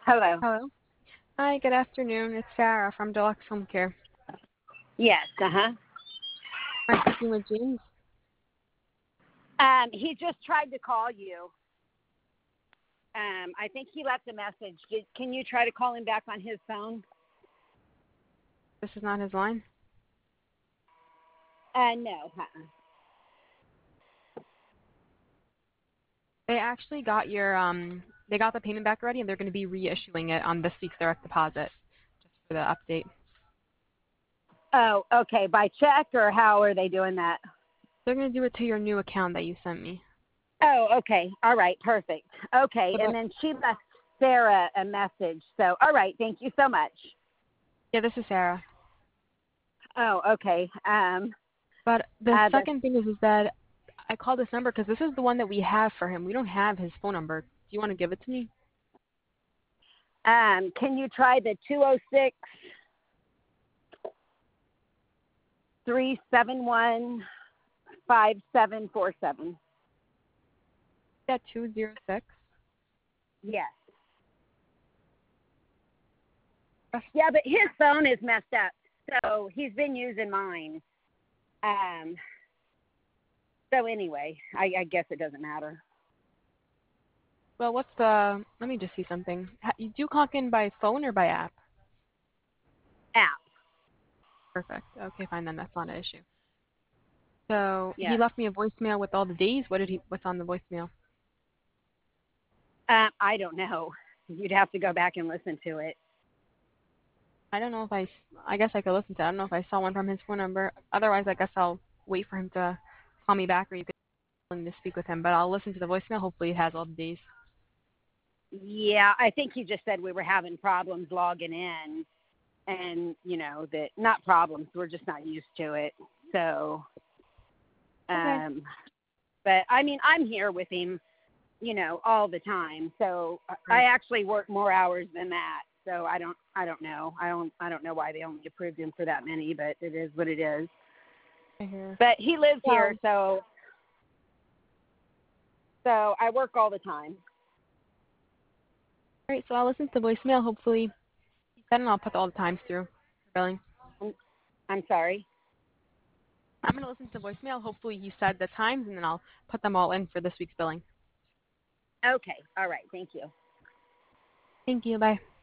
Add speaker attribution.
Speaker 1: Hello.
Speaker 2: Hello. Hi, good afternoon. It's Sarah from Deluxe Home Care.
Speaker 1: Yes. Uh-huh.
Speaker 2: Am I speaking with James?
Speaker 1: He just tried to call you. I think he left a message. Can you try to call him back on his phone?
Speaker 2: This is not his line.
Speaker 1: No. Uh-uh.
Speaker 2: They actually got they got the payment back already, and they're going to be reissuing it on this week's direct deposit, just for the update.
Speaker 1: Oh, okay. By check, or how are they doing that?
Speaker 2: They're going to do it to your new account that you sent me.
Speaker 1: Oh, okay. All right. Perfect. Okay.
Speaker 2: But
Speaker 1: And then she left Sarah a message. So, all right. Thank you so much.
Speaker 2: yeah, this is Sarah.
Speaker 1: Oh, okay.
Speaker 2: But the
Speaker 1: The,
Speaker 2: second thing is that I called this number because this is the one that we have for him. We don't have his phone number. Do you want to give it to me?
Speaker 1: can you try the 206 371 5747?
Speaker 2: Yeah, 206.
Speaker 1: Yes. Yeah, but his phone is messed up, so he's been using mine. So anyway, I guess it doesn't matter.
Speaker 2: Well, let me just see something. You do clock in by phone or by app?
Speaker 1: App.
Speaker 2: Perfect. Okay, fine then. That's not an issue. So he
Speaker 1: Yes.
Speaker 2: left me a voicemail with all the days. What's on the voicemail?
Speaker 1: I don't know. You'd have to go back and listen to it.
Speaker 2: I don't know if I guess I could listen to it. I don't know if I saw one from his phone number. Otherwise, I guess I'll wait for him to call me back, or you could willing to speak with him. But I'll listen to the voicemail. Hopefully, it has all the days.
Speaker 1: Yeah, I think he just said we were having problems logging in, and that not problems. We're just not used to it. So,
Speaker 2: Okay.
Speaker 1: but I mean, I'm here with him, all the time. So I
Speaker 2: Right.
Speaker 1: actually work more hours than that. So I don't know. I don't know why they only approved him for that many, but it is what it is.
Speaker 2: I hear.
Speaker 1: But he lives
Speaker 2: Well,
Speaker 1: here, so I work all the time.
Speaker 2: all right. So I'll listen to the voicemail. Hopefully, then I'll put all the times through for billing.
Speaker 1: I'm sorry.
Speaker 2: I'm gonna listen to the voicemail. Hopefully, he said the times, and then I'll put them all in for this week's billing.
Speaker 1: Okay. All right. Thank you.
Speaker 2: Thank you. Bye.